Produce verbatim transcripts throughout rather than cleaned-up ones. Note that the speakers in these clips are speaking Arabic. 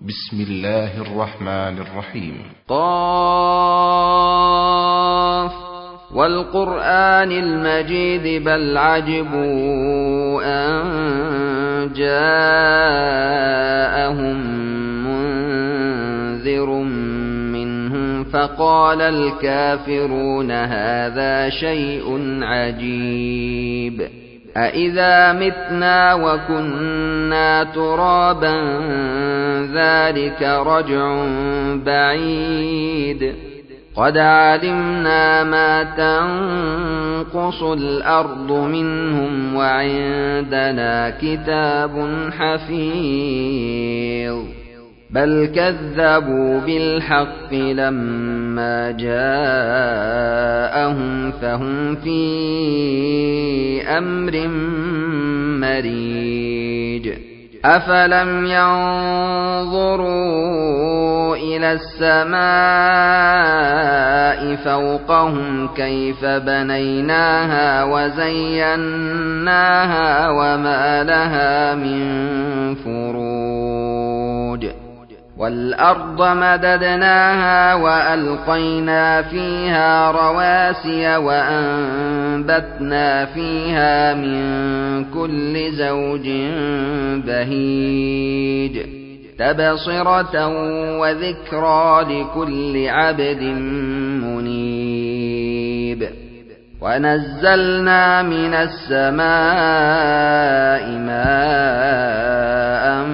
بسم الله الرحمن الرحيم. قاف والقرآن المجيد بل عجبوا أن جاءهم منذر منهم فقال الكافرون هذا شيء عجيب أإذا متنا وكنا ترابا ذلك رجع بعيد قد علمنا ما تنقص الأرض منهم وعندنا كتاب حفيظ بل كذبوا بالحق لما جاءهم فهم في أمر مريج أفلم ينظروا إلى السماء فوقهم كيف بنيناها وزيناها وما لها من فروج والأرض مددناها وألقينا فيها رواسي وأنبتنا فيها من كل زوج بهيج تبصرة وذكرى لكل عبد منيب ونزلنا من السماء ماء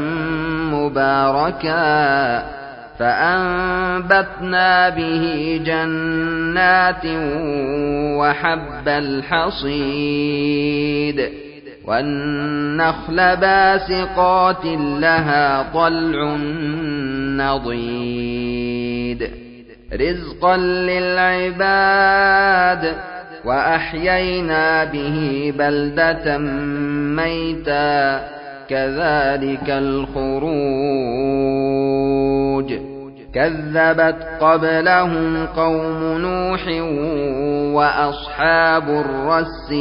مباركا فأنبتنا به جنات وحب الحصيد والنخل باسقات لها طلع نضيد رزقا للعباد وأحيينا به بلدة ميتا كذلك الخروج كذبت قبلهم قوم نوح وأصحاب الرس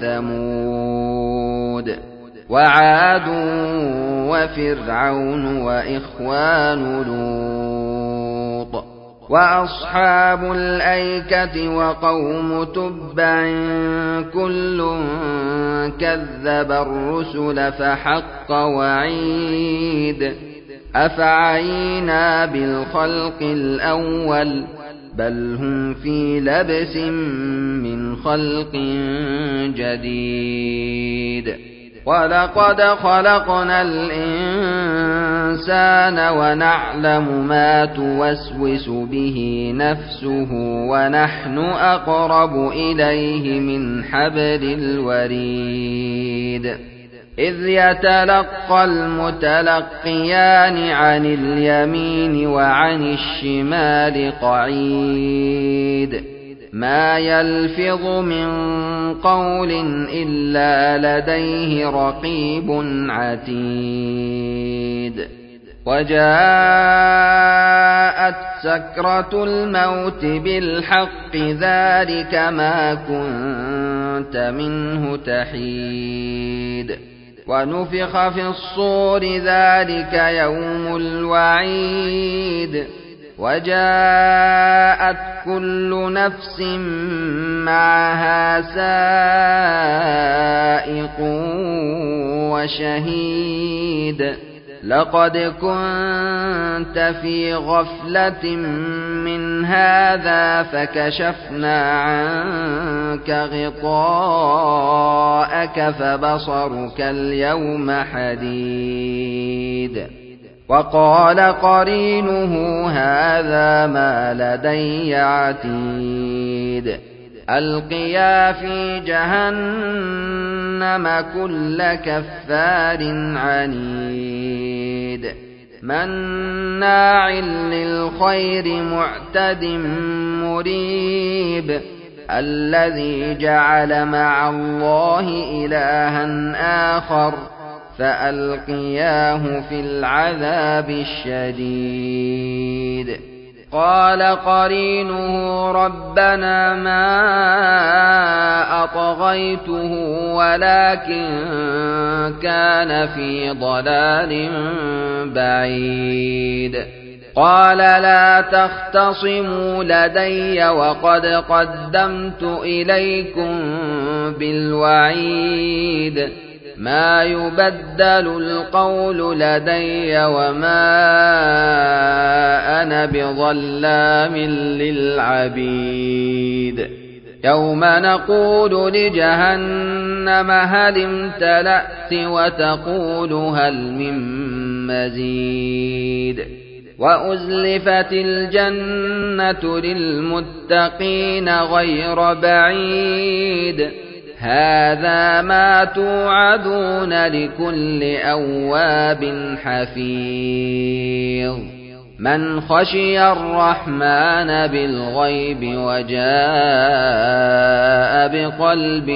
وثمود وعاد وفرعون وإخوان لوط وأصحاب الأيكة وقوم تبع كل كذب الرسل فحق وعيد أفعينا بالخلق الأول بل هم في لبس من خلق جديد ولقد خلقنا الإنسان ونعلم ما توسوس به نفسه ونحن أقرب إليه من حبل الوريد إذ يتلقى المتلقيان عن اليمين وعن الشمال قعيد ما يلفظ من قول إلا لديه رقيب عتيد وجاءت سكرة الموت بالحق ذلك ما كنت منه تحيد ونفخ في الصور ذلك يوم الوعيد وجاءت كل نفس معها سائق وشهيد لقد كنت في غفلة من هذا فكشفنا عنك غطاءك فبصرك اليوم حديد وقال قرينه هذا ما لدي عتيد ألقيا في جهنم كل كفار عنيد مناع للخير معتد مريب الذي جعل مع الله إلها آخر فألقياه في العذاب الشديد قال قرينه ربنا ما أطغيته ولكن كان في ضلال بعيد قال لا تختصموا لدي وقد قدمت إليكم بالوعيد ما يبدل القول لدي وما أنا بظلام للعبيد يوم نقول لجهنم هل امتلأت وتقول هل من مزيد وأزلفت الجنة للمتقين غير بعيد هذا ما توعدون لكل أواب حفيظ من خشي الرحمن بالغيب وجاء بقلب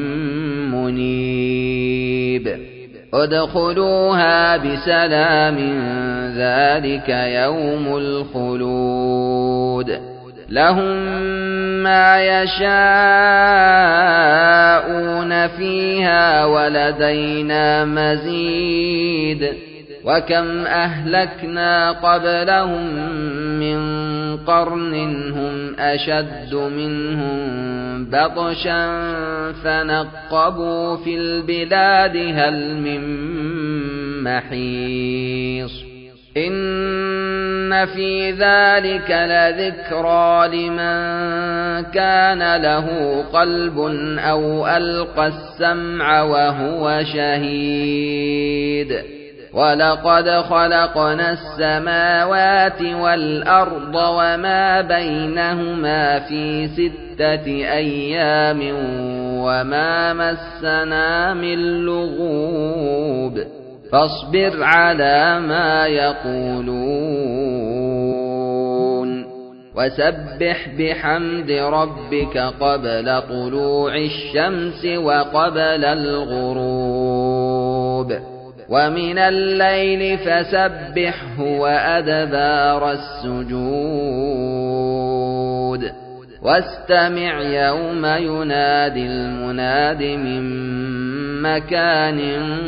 منيب ادخلوها بسلام ذلك يوم الخلود لهم ما يشاءون فيها ولدينا مزيد وكم أهلكنا قبلهم من قرن هم أشد منهم بطشا فنقبوا في البلاد هل من محيص إن في ذلك لذكرى لمن كان له قلب أو ألقى السمع وهو شهيد ولقد خلقنا السماوات والأرض وما بينهما في ستة أيام وما مسنا من لغوب فاصبر على ما يقولون وسبح بحمد ربك قبل طلوع الشمس وقبل الغروب ومن الليل فسبحه وأدبار السجود واستمع يوم ينادي المناد من مكان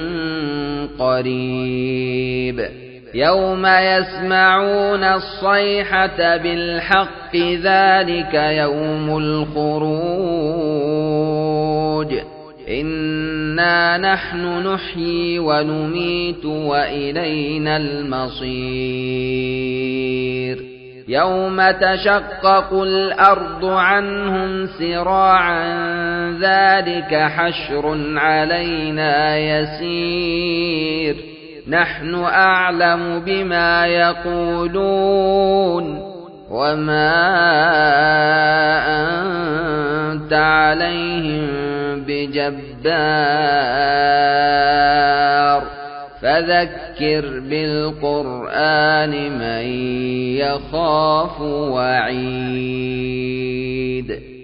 قريب يوم يسمعون الصيحة بالحق ذلك يوم الخروج إنا نحن نحيي ونميت وإلينا المصير يوم تشقق الأرض عنهم سراعا ذلك حشر علينا يسير نحن أعلم بما يقولون وما أنت عليهم بجبار فذكر بالقرآن من يخاف وعيد